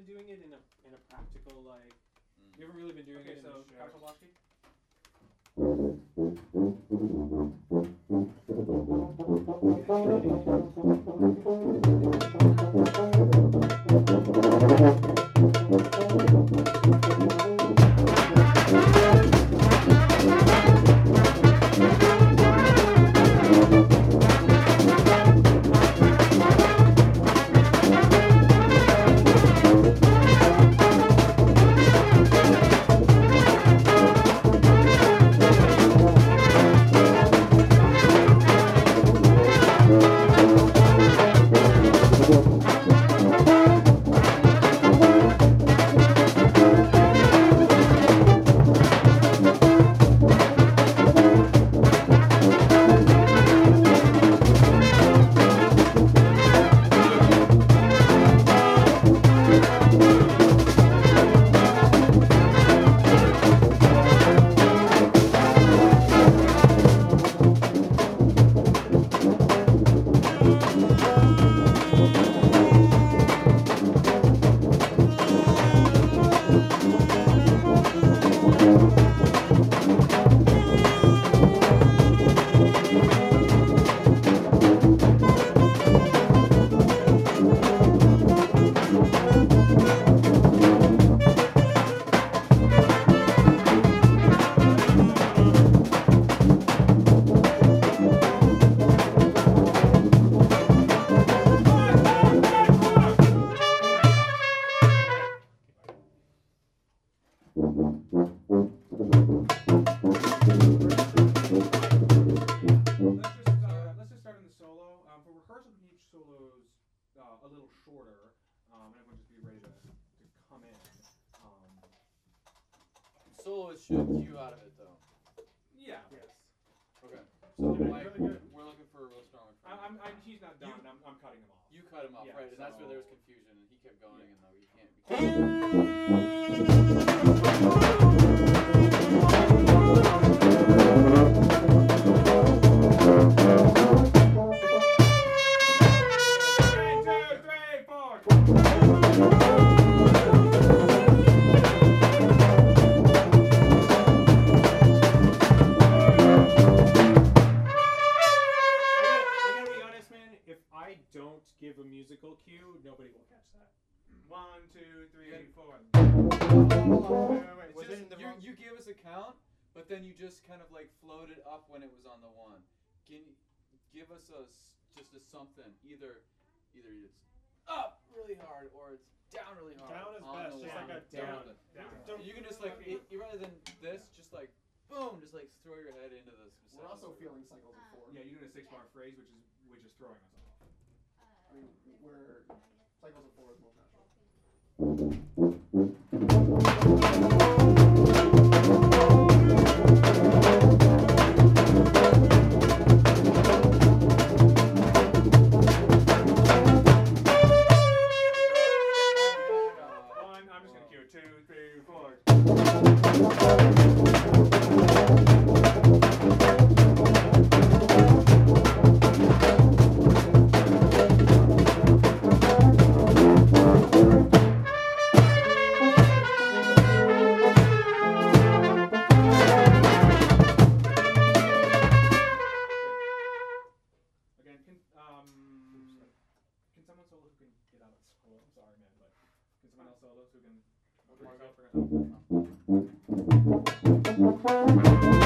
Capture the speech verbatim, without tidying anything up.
been doing it in a in a practical like. Mm. We haven't really been doing okay, it. So, in the show. Kasselwowski? Soloist should cue out of it though. Yeah. Yes. Okay. So yeah, Mike, good, good. we're looking for a real strong one. I'm, I'm, I'm, he's not done. You, I'm, I'm cutting him off. You cut him off, yeah, right? And so... that's where there was confusion, and he kept going, yeah. and though you can't. Give a musical cue, nobody will catch that. One, two, three, four. Oh, wait, wait. Just, you, you gave us a count, but then you just kind of like floated up when it was on the one. Can you give us a just a something? Either, either it's up really hard or it's down really hard. Down is on best. The Just one. like a down. down. down. You can just like it, rather than this, just like boom, just like throw your head into the. We're also feeling cycles of four. Yeah, you're doing a six-bar phrase, which is which is throwing us off. I mean, we're cycles of four is most natural. One, I'm just gonna cue it. Two, three, four. Solo who can.